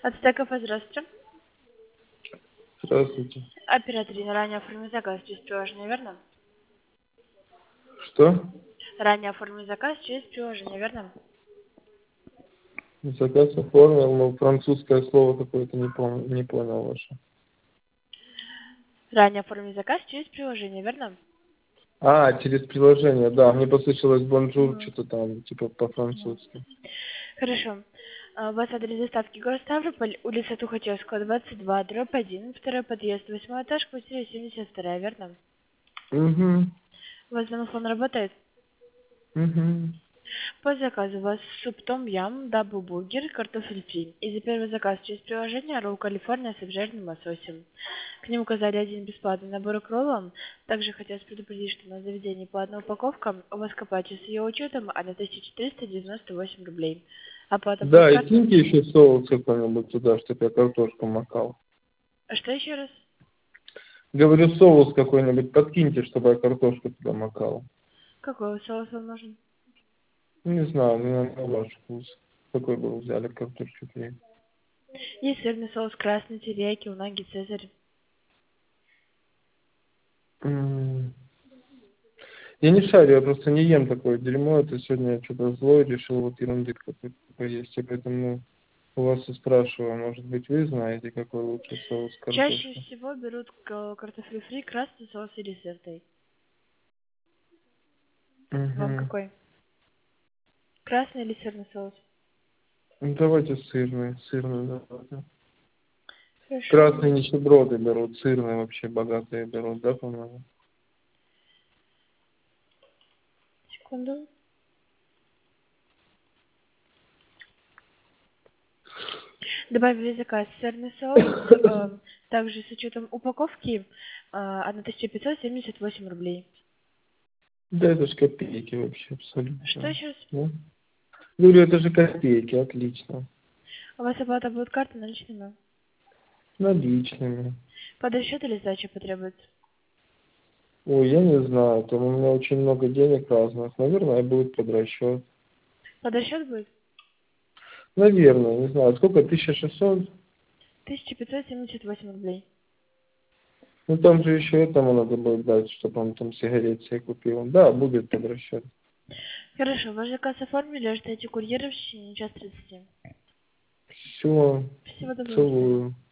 От Стекова, здравствуйте. Здравствуйте. Оператор ранее оформил заказ через приложение, верно? Что? Ранее оформил заказ через приложение, верно? Заказ оформил, но французское слово какое-то не помню, не понял ваше. Ранее оформил заказ через приложение, верно? А, через приложение, да. Мне послышалось бонжур, Угу. что-то там, типа по-французски. Хорошо. У вас адрес доставки город Ставрополь, улица Тухачевского, 22, дробь 1, второй подъезд, 8 этаж, квартира 72, верно? Угу. У вас домофон работает? Угу. По заказу у вас суп том ям, дабл бургер, картофель фри. И за первый заказ через приложение ролл Калифорния с обжаренным лососем. К ним указали один бесплатный набор к роллам. Также хотелось предупредить, что на заведении по одной упаковка у вас к оплате с ее учетом 1398 рублей. Оплата будет Да, и картой. киньте еще соус какой-нибудь туда, чтобы я картошку макал. А что еще раз? Говорю, соус какой-нибудь подкиньте, чтобы я картошку туда макал. Какой соус вам нужен? Не знаю, на ваш вкус. Какой бы вы взяли картошку фри? Есть сырный соус, красный, терияки, унаги, цезарь. М. Я не шарю, я просто не ем такое дерьмо. Это сегодня я что-то злой решил вот ерунды какой-то поесть. И поэтому у вас и спрашиваю, может быть, вы знаете, какой лучше соус Чаще картошки? всего берут картофель фри, красный соус или сырный. Вам Угу. какой? Красный или сырный соус? Ну, давайте сырный давайте. Хорошо. Красные нищеброды берут, сырные вообще богатые берут, да, по-моему? Секунду. Добавили заказ сырный соус, также с учетом упаковки 1578 рублей. Да это же копейки вообще Что абсолютно. сейчас? Да? Говорю, это же копейки, отлично. У вас оплата будет картой наличными? Наличными. Под расчет или сдача потребуется? Ой, я не знаю, там у меня очень много денег разных. Наверное, будет под расчет. Под расчет будет? Наверное, не знаю. Сколько? 1600? 1578 рублей. Ну там же еще этому надо будет дать, чтобы он там сигарет себе купил. Да, будет под расчет. Хорошо, ваш заказ оформили, ждите курьера в течение час 30. Все, Всего доброго, до свидания. целую.